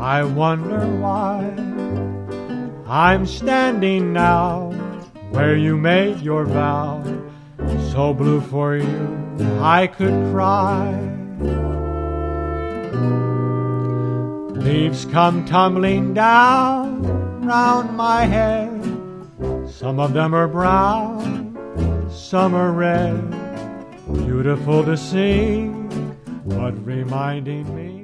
I wonder why I'm standing now where you made your vow, so blue for you I could cry. Leaves come tumbling down round my head. Some of them are brown, some are red. Beautiful to see, but reminding me